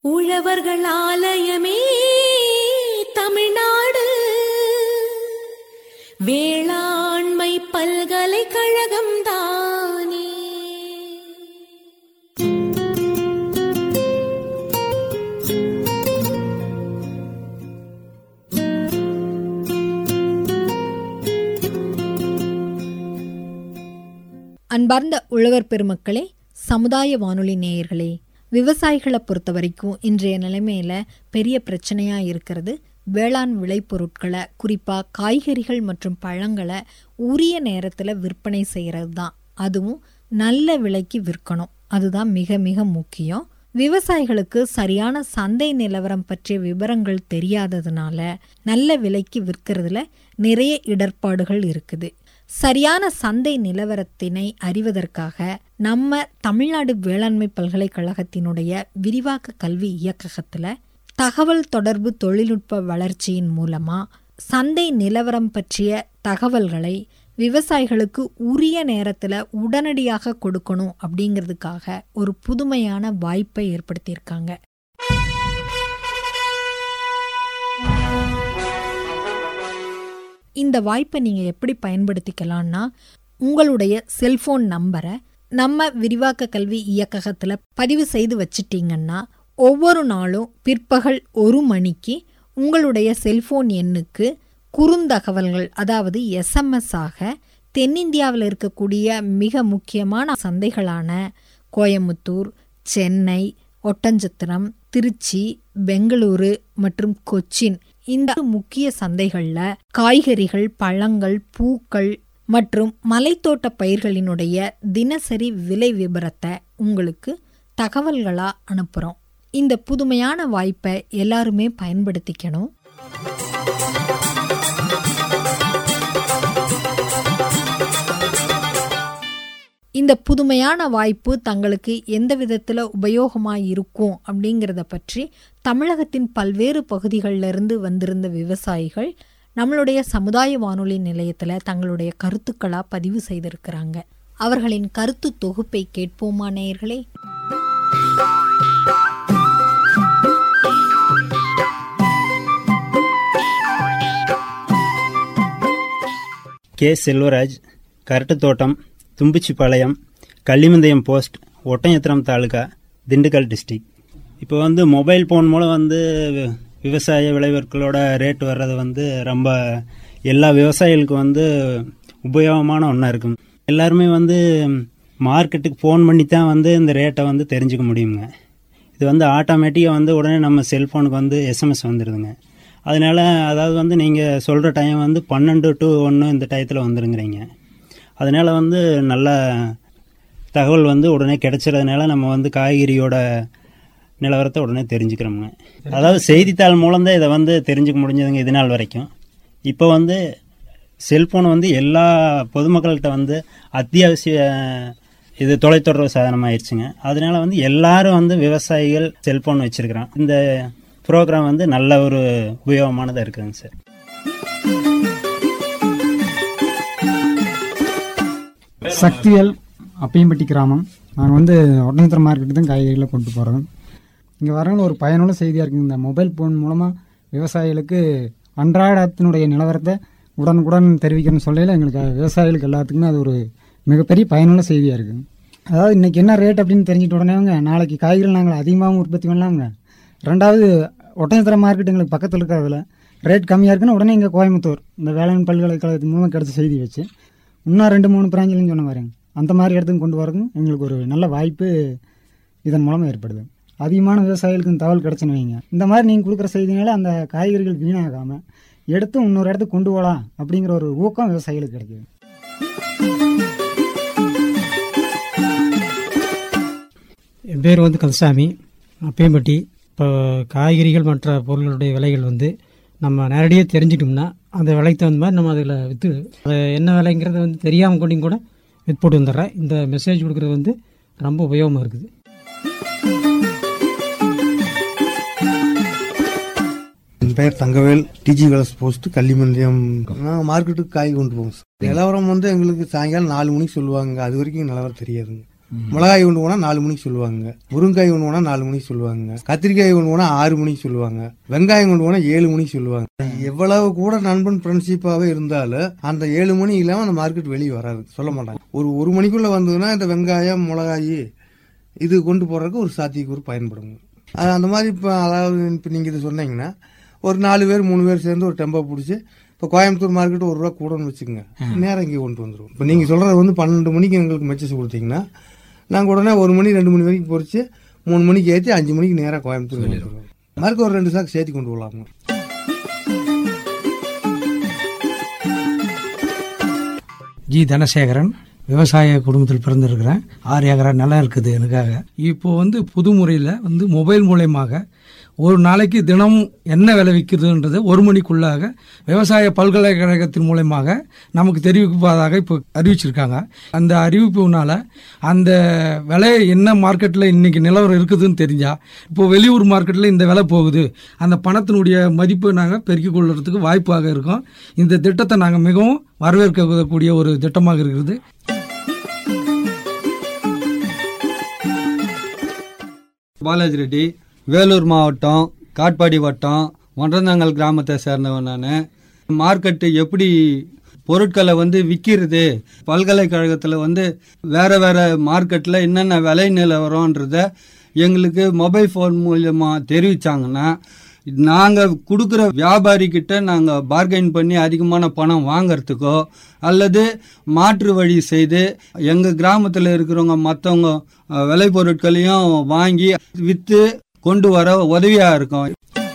உழவர்கள் ஆலயமே தமிழ்நாடு வேளாண்மை பல்கலைக்கழகம் தானே. அன்பார்ந்த உழவர் பெருமக்களே, சமுதாய வானொலி நேயர்களே, விவசாயிகளை பொறுத்த வரைக்கும் இன்றைய நிலைமையில பெரிய பிரச்சனையா இருக்கிறது வேளாண் விளைபொருட்களை, குறிப்பாக காய்கறிகள் மற்றும் பழங்களை உரிய நேரத்தில் விற்பனை செய்கிறது தான். அதுவும் நல்ல விலைக்கு விற்கணும், அதுதான் மிக மிக முக்கியம். விவசாயிகளுக்கு சரியான சந்தை நிலவரம் பற்றிய விவரங்கள் தெரியாததுனால நல்ல விலைக்கு விற்கிறதுல நிறைய இடர்பாடுகள் இருக்குது. சரியான சந்தை நிலவரத்தினை அறிவதற்காக நம்ம தமிழ்நாடு வேளாண்மை பல்கலைக்கழகத்தினுடைய விரிவாக்க கல்வி இயக்ககத்தில் தகவல் தொடர்பு தொழில்நுட்ப வளர்ச்சியின் மூலமா சந்தை நிலவரம் பற்றிய தகவல்களை விவசாயிகளுக்கு உரிய நேரத்தில் உடனடியாக கொடுக்கணும் அப்படிங்கிறதுக்காக ஒரு புதுமையான வாய்ப்பை ஏற்படுத்தியிருக்காங்க. இந்த வாய்ப்பை நீங்கள் எப்படி பயன்படுத்திக்கலாம்னா, உங்களுடைய செல்போன் நம்பரை நம்ம விரிவாக்க கல்வி இயக்ககத்தில் பதிவு செய்து வச்சிட்டிங்கன்னா ஒவ்வொரு நாளும் பிற்பகல் 1 மணிக்கு உங்களுடைய செல்போன் எண்ணுக்கு குறுந்தகவல்கள், அதாவது SMS ஆக தென்னிந்தியாவில் இருக்கக்கூடிய மிக முக்கியமான சந்தைகளான கோயம்புத்தூர், சென்னை, ஒட்டஞ்சத்திரம், திருச்சி, பெங்களூரு மற்றும் கொச்சின் இந்த முக்கிய சந்தைகளில் காய்கறிகள், பழங்கள், பூக்கள் மற்றும் மலைத்தோட்ட பயிர்களினுடைய தினசரி விலை விபரத்தை உங்களுக்கு தகவல்களா அனுப்புகிறோம். இந்த புதுமையான வாய்ப்பை எல்லாருமே பயன்படுத்திக்கணும். இந்த புதுமையான வாய்ப்பு தங்களுக்கு எந்த விதத்தில் உபயோகமாக இருக்கும் அப்படிங்கிறத பற்றி தமிழகத்தின் பல்வேறு பகுதிகளிலிருந்து வந்திருந்த விவசாயிகள் நம்மளுடைய சமுதாய வானொலி நிலையத்தில் தங்களுடைய கருத்துக்களாக பதிவு செய்திருக்கிறாங்க. அவர்களின் கருத்து தொகுப்பை கேட்போமா நேயர்களே? K. Selvaraj, Karattuthottam, Thumbichipalayam, Kallimandayam post, Oddanchatram taluk, Dindigul district. இப்போ மொபைல் ஃபோன் மூலம் விவசாய விளைபொருட்களோட ரேட் வர்றது ரொம்ப எல்லா விவசாயிகளுக்கும் உபயோகமான ஒன்றா இருக்கும். எல்லாருமே மார்க்கெட்டுக்கு ஃபோன் பண்ணி தான் இந்த ரேட்டை தெரிஞ்சுக்க முடியுங்க. இது ஆட்டோமேட்டிக்காக உடனே நம்ம செல்ஃபோனுக்கு SMS வந்துடுதுங்க. அதனால அதாவது நீங்கள் சொல்கிற டைம் 12 to 1 இந்த டயத்தில் வந்துருங்கிறீங்க. அதனால் நல்ல தகவல் உடனே கிடைச்சறதுனால நம்ம காய்கறியோட நிலவரத்தை உடனே தெரிஞ்சுக்கிறோமுங்க. அதாவது செய்தித்தாள் மூலம்தான் இதை தெரிஞ்சுக்க முடிஞ்சதுங்க இது நாள் வரைக்கும். இப்போ செல்ஃபோன் எல்லா பொதுமக்கள்கிட்ட அத்தியாவசிய இது தொலைத்தொடர்பு சாதனம் ஆயிடுச்சுங்க. அதனால எல்லாரும் விவசாயிகள் செல்ஃபோன் வச்சுருக்கிறோம். இந்த ப்ரோக்ராம் நல்ல ஒரு உபயோகமானதாக இருக்குதுங்க சார். சக்திவேல், அப்பையம்பட்டி கிராமம். நாங்கள் ஒட்டஞ்சத்திரம் மார்க்கெட்டு தான் காய்கறிகளை கொண்டு போகிறோம். இங்கே வரவங்க ஒரு பயனுள்ள செய்தியாக இருக்குங்க. இந்த மொபைல் ஃபோன் மூலமாக விவசாயிகளுக்கு அன்றாடத்தினுடைய நிலவரத்தை உடனுக்குடன் தெரிவிக்கணும்னு சொல்லையில் எங்களுக்கு விவசாயிகளுக்கு எல்லாத்துக்குமே அது ஒரு மிகப்பெரிய பயனுள்ள செய்தியாக இருக்குங்க. அதாவது இன்றைக்கி என்ன ரேட் அப்படின்னு தெரிஞ்சுட்டு உடனேங்க நாளைக்கு காய்கறிகள் நாங்கள் அதிகமாகவும் உற்பத்தி பண்ணலாமுங்க. ரெண்டாவது, ஒட்டஞ்சத்திரம் மார்க்கெட் எங்களுக்கு பக்கத்தில் இருக்கிறதுல ரேட் கம்மியாக இருக்குன்னு உடனே இங்கே கோயம்புத்தூர் இந்த வேளாண் பல்கலைக்கழகத்தின் மூலம் கிடச்ச செய்தி வச்சு இன்னும் 2-3 பிராஞ்சிலும் சொன்ன பாருங்க, அந்த மாதிரி இடத்துக்கு கொண்டு வரதும் எங்களுக்கு ஒரு நல்ல வாய்ப்பு இதன் மூலம் ஏற்படுது. அதிகமான விவசாயிகளுக்கு தகவல் கிடச்சுன்னு வைங்க. இந்த மாதிரி நீங்கள் கொடுக்குற செய்தினால அந்த காய்கறிகள் வீணாகாமல் எடுத்து இன்னொரு இடத்துக்கு கொண்டு போகலாம் அப்படிங்கிற ஒரு ஊக்கம் விவசாயிகளுக்கு கிடைக்குது. என் பேர் கந்தசாமி, அப்பையம்பட்டி. இப்போ காய்கறிகள் மற்ற பொருட்களுடைய விலைகள் நம்ம நேரடியாக தெரிஞ்சுட்டோம்னா அந்த விலைக்கு தகுந்த மாதிரி நம்ம அதில் விற்று அது என்ன விலைங்கிறத தெரியாமல் கொண்டு கூட விற்று போட்டு வந்துடுறேன். இந்த மெசேஜ் கொடுக்குறது ரொம்ப உபயோகமாக இருக்குது. என் பெயர் தங்கவேல், டிஜி கலர்ஸ் போஸ்ட், கள்ளிமந்தயம். நாங்கள் மார்க்கெட்டுக்கு காய் கொண்டு போவோம். நிலவரம் எங்களுக்கு சாயங்காலம் 4 மணிக்கு சொல்லுவாங்க. அது வரைக்கும் நிலவரம் தெரியாதுங்க. மிளகாய் கொண்டு போனால் 4 மணிக்கு சொல்லுவாங்க, முருங்காய் கொண்டு போனால் 4 மணிக்கு சொல்லுவாங்க, கத்திரிக்காய் கொண்டு போனால் 6 மணிக்கு சொல்லுவாங்க, வெங்காயம் கொண்டு போனால் 7 மணிக்கு சொல்லுவாங்க. எவ்வளவு கூட நண்பன் ஃப்ரெண்ட்ஷிப்பாகவே இருந்தாலும் அந்த 7 மணி இல்லாமல் அந்த மார்க்கெட் வெளியே வராது, சொல்ல மாட்டாங்க. ஒரு மணிக்குள்ளே வந்ததுன்னா இந்த வெங்காயம் மிளகாய் இது கொண்டு போகிறதுக்கு ஒரு சாத்தியக்கூறு பயன்படுங்க. அந்த மாதிரி இப்போ அதாவது இப்போ நீங்கள் இது சொன்னீங்கன்னா ஒரு 4 பேர் 3 பேர் சேர்ந்து ஒரு டெம்போ பிடிச்சி இப்போ கோயம்புத்தூர் மார்க்கெட்டு 1 ரூபா கூடன்னு வச்சுக்கோங்க, நேரம் இங்கே கொண்டு வந்துடும். இப்போ நீங்கள் சொல்கிறது வந்து 12 மணிக்கு எங்களுக்கு மெச்சஸ் கொடுத்தீங்கன்னா நாங்கள் உடனே 1 மணி 2 மணி வரைக்கும் பொறிச்சு 3 மணிக்கு ஏற்றி 5 மணிக்கு நேராக கோயம்புத்தூர் வந்துடுவோம். மார்க்கு ஒரு 2 சாக்கு சேர்த்து கொண்டு போகலாங்க. ஜி தனசேகரன், விவசாய குடும்பத்தில் பிறந்திருக்கிறேன். 6 ஏக்கரா நிலம் இருக்குது எனக்காக. இப்போ வந்து புது முறையில் வந்து மொபைல் மூலயமாக ஒரு நாளைக்கு தினம் என்ன விலை விற்கிறதுன்றது 1 மணிக்குள்ளாக விவசாய பல்கலைக்கழகத்தின் மூலயமாக நமக்கு தெரிவிப்பதாக இப்போ அறிவிச்சிருக்காங்க. அந்த அறிவிப்புனால அந்த விலை என்ன மார்க்கெட்டில் இன்னைக்கு நிலவரம் இருக்குதுன்னு தெரிஞ்சா இப்போ வெளியூர் மார்க்கெட்டில் இந்த விலை போகுது, அந்த பணத்தினுடைய மதிப்பை நாங்கள் பெருக்கிக் கொள்றதுக்கு வாய்ப்பாக இருக்கும். இந்த திட்டத்தை நாங்கள் மிகவும் வரவேற்கக்கூடிய ஒரு திட்டமாக இருக்கிறது. பாலாஜி ரெட்டி, வேலூர் மாவட்டம் காட்பாடி வட்டம் ஒன்றந்தாங்கல் கிராமத்தை சேர்ந்தவன் நான். மார்க்கெட்டு எப்படி பொருட்களை வந்து விற்கிறது, பல்கலைக்கழகத்தில் வந்து வேறு வேறு மார்க்கெட்டில் என்னென்ன விலை நிலவரன்றத எங்களுக்கு மொபைல் ஃபோன் மூலமாக தெரிவித்தாங்கன்னா நாங்கள் கொடுக்குற வியாபாரிக்கிட்ட நாங்கள் பார்கெயின் பண்ணி அதிகமான பணம் வாங்கிறதுக்கோ அல்லது மாற்று வழி செய்து எங்கள் கிராமத்தில் இருக்கிறவங்க மற்றவங்க விலை பொருட்களையும் வாங்கி விற்று கொண்டு வர உதவியாக இருக்கும்.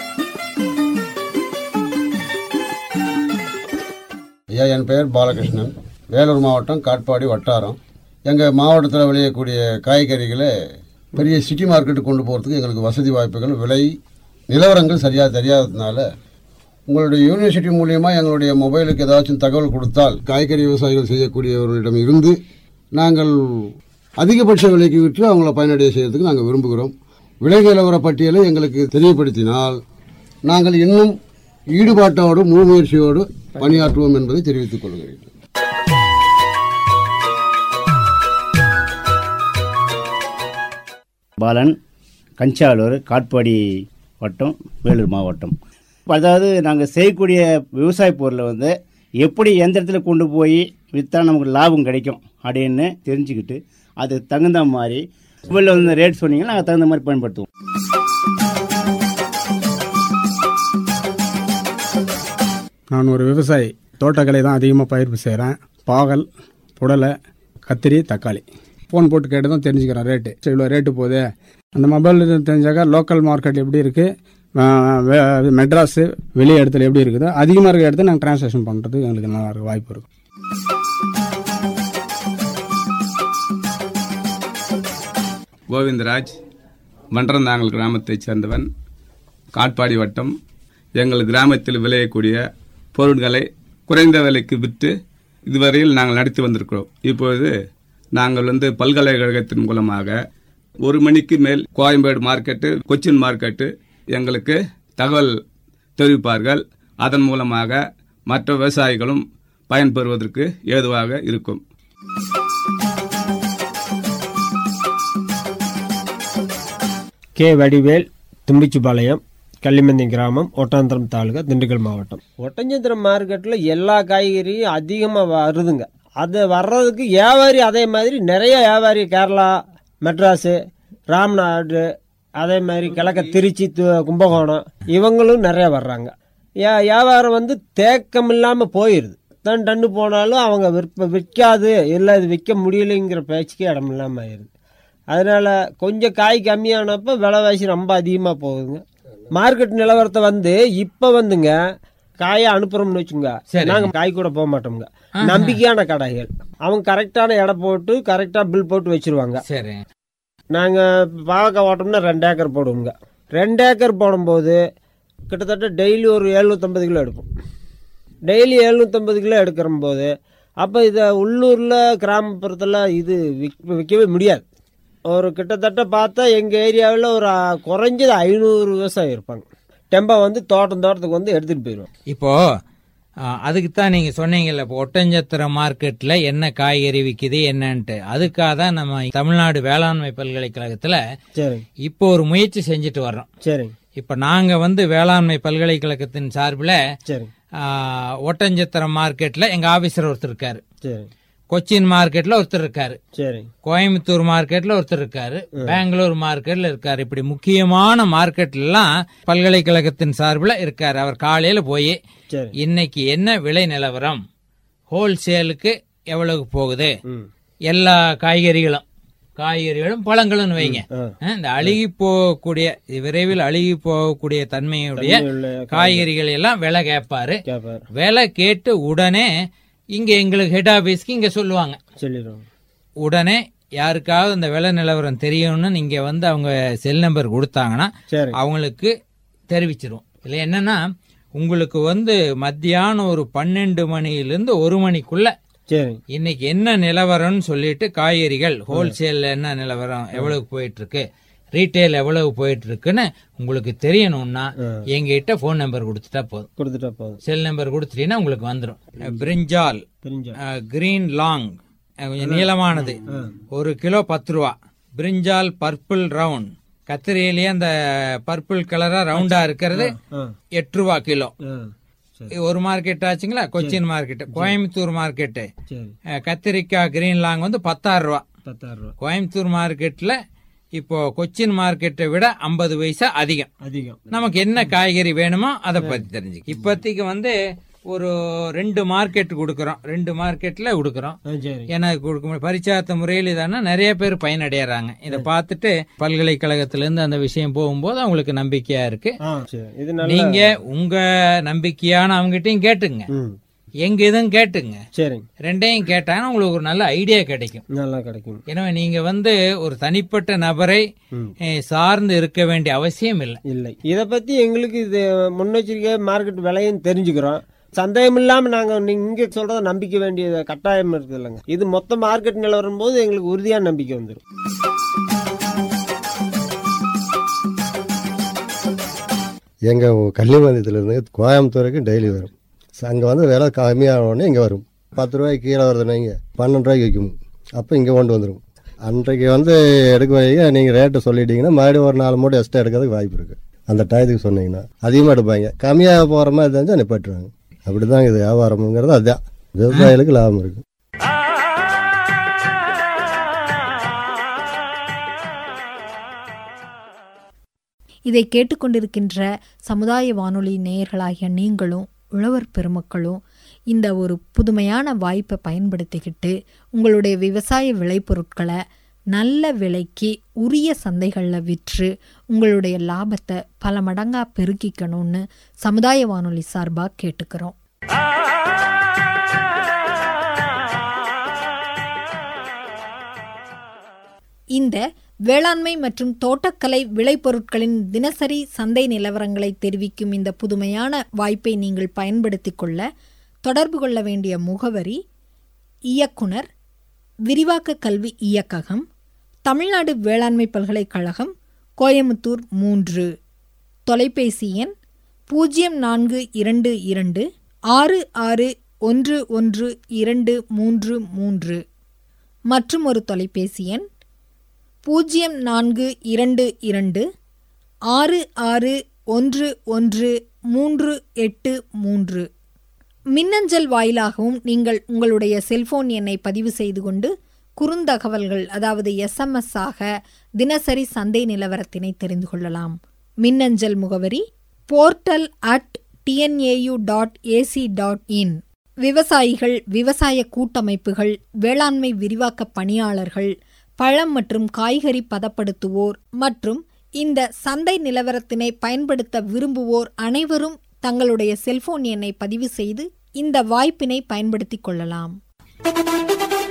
ஐயா, என் பெயர் பாலகிருஷ்ணன், வேலூர் மாவட்டம் காட்பாடி வட்டாரம். எங்கள் மாவட்டத்தில் விளையக்கூடிய காய்கறிகளை பெரிய சிட்டி மார்க்கெட்டுக்கு கொண்டு போகிறதுக்கு எங்களுக்கு வசதி வாய்ப்புகள், விலை நிலவரங்கள் சரியாக தெரியாததுனால உங்களுடைய யூனிவர்சிட்டி மூலியமாக எங்களுடைய மொபைலுக்கு ஏதாச்சும் தகவல் கொடுத்தால் காய்கறி விவசாயிகள் செய்யக்கூடியவர்களிடம் இருந்து நாங்கள் அதிகபட்ச விலைக்கு விற்று அவங்கள பயனடைய செய்யறதுக்கு நாங்கள் விரும்புகிறோம். விலை நிலவர பட்டியலை எங்களுக்கு தெரியப்படுத்தினால் நாங்கள் இன்னும் ஈடுபாட்டோடு முழு முயற்சியோடு பணியாற்றுவோம் என்பதை தெரிவித்துக் கொள்கிறேன். பாலன், கஞ்சாலூர், காட்பாடி வட்டம், வேலூர் மாவட்டம். அதாவது நாங்கள் செய்யக்கூடிய விவசாய பொருளை வந்து எப்படி எந்த இடத்துல கொண்டு போய் விற்றா நமக்கு லாபம் கிடைக்கும் அப்படின்னு தெரிஞ்சுக்கிட்டு அதுக்கு தகுந்த மாதிரி மொபைலில் வந்து ரேட் சொன்னீங்கன்னா நாங்கள் தகுந்த மாதிரி பயன்படுத்துவோம். நான் ஒரு விவசாயி, தோட்டக்கலை தான் அதிகமாக பயிர் செய்கிறேன். பாகல், புடலை, கத்திரி, தக்காளி. ஃபோன் போட்டு கேட்டு தான் தெரிஞ்சுக்கிறேன் ரேட்டு. சரி, இவ்வளோ ரேட்டு போகுது. அந்த மொபைல் தெரிஞ்சாக்கா லோக்கல் மார்க்கெட் எப்படி இருக்குது, மெட்ராஸு வெளி இடத்துல எப்படி இருக்குது, அதிகமாக இருக்கிற இடத்துல நாங்கள் டிரான்சாக்ஷன் பண்ணுறதுக்கு எங்களுக்கு நல்லா இருக்க வாய்ப்பு இருக்கும். கோவிந்தராஜ், மன்றந்தாங்கல் கிராமத்தைச் சேர்ந்தவன், காட்பாடி வட்டம். எங்கள் கிராமத்தில் விளையக்கூடிய பொருட்களை குறைந்த விலைக்கு விற்று இதுவரையில் நாங்கள் நடத்தி வந்திருக்கிறோம். இப்பொழுது நாங்கள் வந்து பல்கலைக்கழகத்தின் மூலமாக 1 மணிக்கு மேல் கோயம்பேடு மார்க்கெட்டு, கொச்சின் மார்க்கெட்டு எங்களுக்கு தகவல் தெரிவிப்பார்கள். அதன் மூலமாக மற்ற விவசாயிகளும் பயன்பெறுவதற்கு ஏதுவாக இருக்கும். கே. வடிவேல், தும்பிச்சிபாளையம், கள்ளிமந்தி கிராமம், ஒட்டஞ்சத்திரம் தாலுகா, திண்டுக்கல் மாவட்டம். ஒட்டஞ்சத்திரம் மார்க்கெட்டில் எல்லா காய்கறியும் அதிகமாக வருதுங்க. அது வர்றதுக்கு வியாபாரி அதே மாதிரி நிறைய வியாபாரி கேரளா, மெட்ராஸு, ராம்நாடு, அதே மாதிரி கிழக்க திருச்சி, கும்பகோணம் இவங்களும் நிறைய வர்றாங்க. வியாபாரம் வந்து தேக்கம் இல்லாமல் போயிடுது. டன்னு போனாலும் அவங்க விற்காது, இல்லை இது விற்க முடியலைங்கிற பேச்சுக்கு இடம் இல்லாமல் ஆயிடுது. அதனால் கொஞ்சம் காய் கம்மியானப்போ விலைவாசி ரொம்ப அதிகமாக போகுதுங்க. மார்க்கெட் நிலவரத்தை வந்து இப்போ வந்துங்க காயை அனுப்புகிறோம்னு வச்சுங்க, நாங்கள் காய் கூட போக மாட்டோம்ங்க. நம்பிக்கையான கடைகள் அவங்க கரெக்டான எடை போட்டு கரெக்டாக பில் போட்டு வச்சுருவாங்க. சரி, நாங்கள் பாவக்காய் ஓட்டோம்னா 2 ஏக்கர் போடுவோங்க. 2 ஏக்கர் போடும்போது கிட்டத்தட்ட டெய்லி ஒரு 750 கிலோ எடுப்போம். டெய்லி 750 கிலோ எடுக்கிற போது அப்போ இதை உள்ளூரில் கிராமப்புறத்தில் இது விற்கவே முடியாது. ஒரு கிட்டத்தட்ட பார்த்தா எங்கள் ஏரியாவில் ஒரு குறைஞ்சது 500 விவசாயி இருப்பாங்க. டெம்போ வந்து தோட்டத்துக்கு வந்து எடுத்துகிட்டு போயிடுவோம். இப்போது அதுக்கு தான் நீங்கள் சொன்னீங்கல்ல, இப்போ ஒட்டஞ்சத்திரம் மார்க்கெட்டில் என்ன காய்கறி விற்கிது என்னன்ட்டு. அதுக்காக தான் நம்ம தமிழ்நாடு வேளாண்மை பல்கலைக்கழகத்தில் இப்போ ஒரு முயற்சி செஞ்சுட்டு வர்றோம். சரி. இப்போ நாங்கள் வேளாண்மை பல்கலைக்கழகத்தின் சார்பில் ஒட்டஞ்சத்திரம் மார்க்கெட்டில் எங்கள் ஆஃபீஸர் ஒருத்தர் இருக்காரு, கொச்சின் மார்க்கெட்ல ஒருத்தர் இருக்காரு, கோயம்புத்தூர் மார்க்கெட்ல ஒருத்தர் இருக்காரு, பெங்களூர் மார்க்கெட்ல இருக்காரு. இப்படி முக்கியமான மார்க்கெட்ல எல்லாம் பல்கலைக்கழகத்தின் சார்பில் இருக்காரு. அவர் காலையில போய் இன்னைக்கு என்ன விலை நிலவரம், ஹோல்சேலுக்கு எவ்வளவு போகுது, எல்லா காய்கறிகளும் பழங்களும் வைங்க, இந்த அழுகி போகக்கூடிய விரைவில் அழுகி போகக்கூடிய தன்மையுடைய காய்கறிகள் எல்லாம் விலை கேட்பாரு. விலை கேட்டு உடனே இங்க எங்களுக்கு ஹெட் ஆபீஸ்க்கு இங்க சொல்லுவாங்க. உடனே யாருக்காவது அந்த விலை நிலவரம் தெரியும்னு நீங்க அவங்க செல் நம்பர் கொடுத்தாங்கன்னா அவங்களுக்கு தெரிவிச்சிரும். இல்ல என்னன்னா உங்களுக்கு மத்தியானம் ஒரு 12 மணியிலிருந்து 1 மணிக்குள்ள இன்னைக்கு என்ன நிலவரம்னு சொல்லிட்டு காய்கறிகள் ஹோல்சேல்ல என்ன நிலவரம், எவ்வளவு போயிட்டு இருக்கு, ரீட்டைல் எவ்வளவு போயிட்டு இருக்குன்னு உங்களுக்கு தெரியணும்னா எங்கிட்ட போன் நம்பர் கொடுத்துட்டா போதும். செல் நம்பர் கொடுத்துட்டீங்கன்னா உங்களுக்கு வந்துடும். பிரிஞ்சால் கிரீன் லாங் கொஞ்சம் நீளமானது 1 கிலோ 10 ரூபா. பிரிஞ்சால் பர்பிள் ரவுண்ட், கத்திரியிலேயே அந்த பர்பிள் கலரா ரவுண்டா இருக்கிறது 8 ரூபா கிலோ. ஒரு மார்க்கெட் ஆச்சுங்களா, கொச்சின் மார்க்கெட். கோயம்புத்தூர் மார்க்கெட்டு கத்திரிக்காய் கிரீன் லாங் 16 ரூபா. கோயம்புத்தூர் மார்க்கெட்ல இப்போ கொச்சின் மார்க்கெட்டை விட 50 பைசா அதிகம். நமக்கு என்ன காய்கறி வேணுமோ அதை பத்தி தெரிஞ்சுக்க. இப்போதைக்கு ஒரு 2 மார்க்கெட் கொடுக்கறோம், 2 மார்க்கெட்ல கொடுக்கறோம். எனக்கு கொடுக்க பரிச்சார்த்த முறையில் இதானா நிறைய பேர் பயனடைறாங்க. இதை பார்த்துட்டு பல்கலைக்கழகத்திலிருந்து அந்த விஷயம் போகும்போது அவங்களுக்கு நம்பிக்கையா இருக்கு. நீங்க உங்க நம்பிக்கையான அவங்ககிட்டயும் கேட்டுங்க, எங்க இதுவும் கேட்டுங்க. சரி, ரெண்டையும் கேட்டாங்கன்னா உங்களுக்கு ஒரு நல்ல ஐடியா கிடைக்கும். எனவே நீங்க ஒரு தனிப்பட்ட நபரை சார்ந்து இருக்க வேண்டிய அவசியம் இல்லை. இத பத்தி எங்களுக்கு இது முன்னெச்சரிக்கை மார்க்கெட் விலையும் தெரிஞ்சுக்கிறோம். சந்தேகம் இல்லாம நாங்க இங்க சொல்றத நம்பிக்க வேண்டிய கட்டாயம் இருக்குது இல்லைங்க. இது மொத்த மார்க்கெட் நிலவரம் போது எங்களுக்கு உறுதியான நம்பிக்கை வந்துடும். எங்க கள்ளிமந்தியத்திலிருந்து கோயம்புத்தூருக்கு டெய்லி வரும். அங்கே விலை கம்மியான உடனே இங்கே வரும். 10 ரூபாய்க்கு கீழே வருதுன்னா இங்கே 12 ரூபாய்க்கு விற்கும். அப்போ இங்கே கொண்டு வந்துடும். அன்றைக்கு எடுக்க வைக்க நீங்கள் ரேட்டு சொல்லிட்டீங்கன்னா மறுபடியும் ஒரு 4 மூட்டை எக்ஸ்ட்ரா எடுக்கிறதுக்கு வாய்ப்பு இருக்குது. அந்த டயத்துக்கு சொன்னீங்கன்னா அதிகமாக எடுப்பாங்க. கம்மியாக போகிற மாதிரி தெரிஞ்சால் நிப்பாட்டுவாங்க. அப்படி தான் இது வியாபாரம்ங்கிறது. அதுதான் விவசாயிகளுக்கு லாபம் இருக்குது. இதை கேட்டுக்கொண்டிருக்கின்ற சமுதாய வானொலி நேயர்களாகிய நீங்களும் உழவர் பெருமக்களும் இந்த ஒரு புதுமையான வாய்ப்பை பயன்படுத்திக்கிட்டு உங்களுடைய விவசாய விளைபொருட்களை நல்ல விலைக்கு உரிய சந்தைகளில் விற்று உங்களுடைய லாபத்தை பல மடங்காக பெருக்கிக்கணும்னு சமுதாய வானொலி சார்பாக கேட்டுக்கிறோம். இந்த வேளாண்மை மற்றும் தோட்டக்கலை விளைபொருட்களின் தினசரி சந்தை நிலவரங்களை தெரிவிக்கும் இந்த புதுமையான வாய்ப்பை நீங்கள் பயன்படுத்தி கொள்ள தொடர்பு கொள்ள வேண்டிய முகவரி: இயக்குனர், விரிவாக்க கல்வி இயக்ககம், தமிழ்நாடு வேளாண்மை பல்கலைக்கழகம், கோயம்புத்தூர் 3. தொலைபேசி எண் 0422 661123 மற்றும் ஒரு தொலைபேசி எண் 0422 661138 மின்னஞ்சல் வாயிலாகவும் நீங்கள் உங்களுடைய செல்போன் எண்ணை பதிவு செய்து கொண்டு குறுந்தகவல்கள், அதாவது SMS ஆக தினசரி சந்தை நிலவரத்தினை தெரிந்து கொள்ளலாம். மின்னஞ்சல் முகவரி portal@tnau.ac.in. விவசாயிகள், விவசாய கூட்டமைப்புகள், வேளாண்மை விரிவாக்க பணியாளர்கள், பழம் மற்றும் காய்கறி பதப்படுத்துவோர் மற்றும் இந்த சந்தை நிலவரத்தினை பயன்படுத்த விரும்புவோர் அனைவரும் தங்களுடைய செல்போன் எண்ணை பதிவு செய்து இந்த வாய்ப்பினை பயன்படுத்திக் கொள்ளலாம்.